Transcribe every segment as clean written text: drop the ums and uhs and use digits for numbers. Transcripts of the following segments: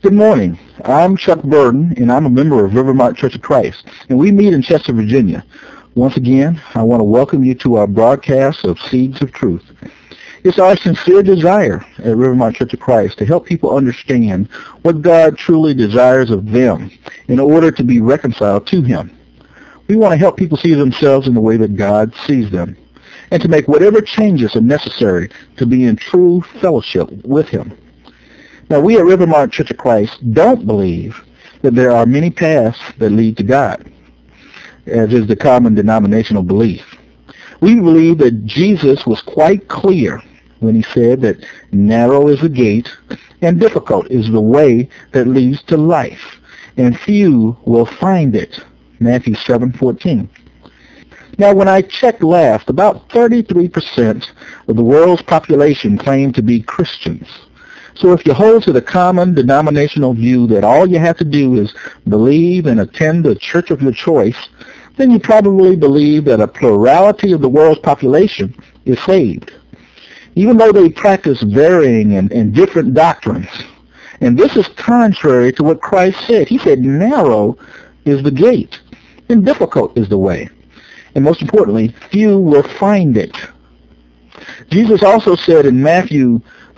Good morning. I'm Chuck Burden, and I'm a member of Rivermont Church of Christ, and we meet in Chester, Virginia. Once again, I want to welcome you to our broadcast of Seeds of Truth. It's our sincere desire at Rivermont Church of Christ to help people understand what God truly desires of them in order to be reconciled to Him. We want to help people see themselves in the way that God sees them, and to make whatever changes are necessary to be in true fellowship with Him. Now, we at Rivermont Church of Christ don't believe that there are many paths that lead to God, as is the common denominational belief. We believe that Jesus was quite clear when He said that narrow is the gate and difficult is the way that leads to life, and few will find it. Matthew 7:14. Now, when I checked last, about 33% of the world's population claim to be Christians. So if you hold to the common denominational view that all you have to do is believe and attend the church of your choice, then you probably believe that a plurality of the world's population is saved, even though they practice varying and different doctrines. And this is contrary to what Christ said. He said, narrow is the gate, and difficult is the way. And most importantly, few will find it. Jesus also said in Matthew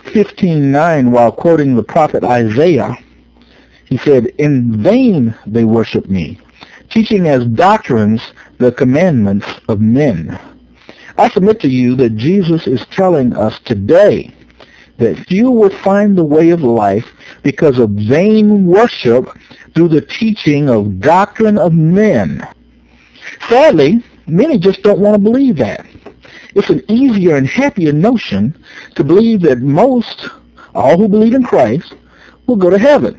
15:9, while quoting the prophet Isaiah, He said, in vain they worship me, teaching as doctrines the commandments of men. I submit to you that Jesus is telling us today that few will find the way of life because of vain worship through the teaching of doctrine of men. Sadly, many just don't want to believe that. It's an easier and happier notion to believe that most, all who believe in Christ, will go to heaven.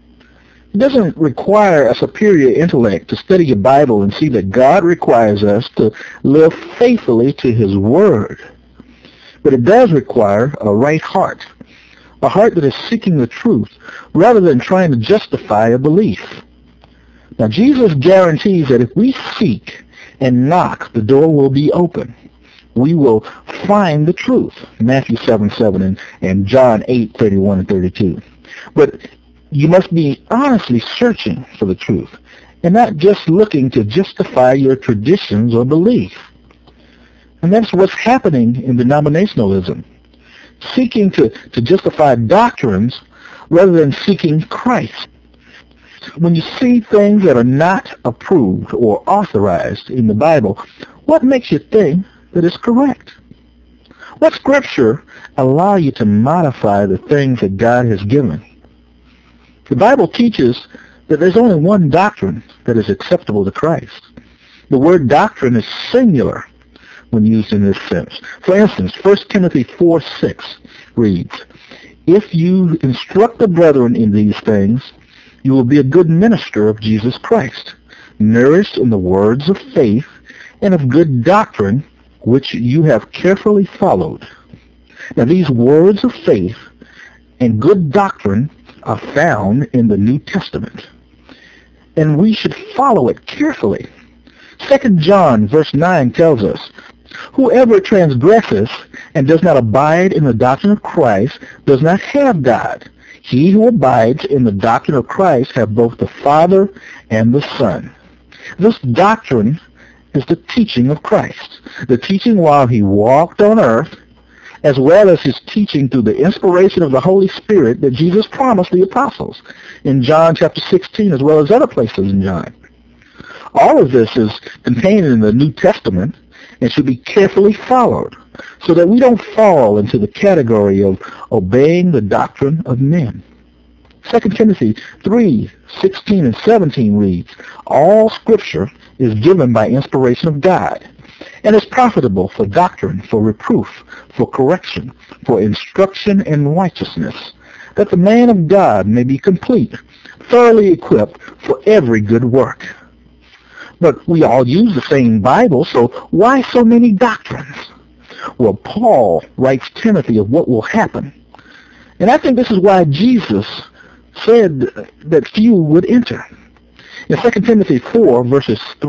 It doesn't require a superior intellect to study your Bible and see that God requires us to live faithfully to His Word. But it does require a right heart, a heart that is seeking the truth rather than trying to justify a belief. Now, Jesus guarantees that if we seek and knock, the door will be open. We will find the truth. Matthew 7:7 and John 8:31 and 32. But you must be honestly searching for the truth and not just looking to justify your traditions or belief. And that's what's happening in denominationalism. Seeking to justify doctrines rather than seeking Christ. When you see things that are not approved or authorized in the Bible, what makes you think that is correct? What scripture allow you to modify the things that God has given? The Bible teaches that there's only one doctrine that is acceptable to Christ. The word doctrine is singular when used in this sense. For instance, 1 Timothy 4:6 reads, if you instruct the brethren in these things, you will be a good minister of Jesus Christ, nourished in the words of faith and of good doctrine, which you have carefully followed. Now, these words of faith and good doctrine are found in the New Testament, and we should follow it carefully. 2 John verse 9 tells us, whoever transgresses and does not abide in the doctrine of Christ does not have God. He who abides in the doctrine of Christ have both the Father and the Son. This doctrine is the teaching of Christ, the teaching while He walked on earth, as well as His teaching through the inspiration of the Holy Spirit that Jesus promised the apostles in John chapter 16, as well as other places in John. All of this is contained in the New Testament and should be carefully followed so that we don't fall into the category of obeying the doctrine of men. 2 Timothy 3:16 and 17 reads, all Scripture is given by inspiration of God, and is profitable for doctrine, for reproof, for correction, for instruction in righteousness, that the man of God may be complete, thoroughly equipped for every good work. But we all use the same Bible, so why so many doctrines? Well, Paul writes Timothy of what will happen. And I think this is why Jesus said that few would enter. In 2 Timothy 4, verses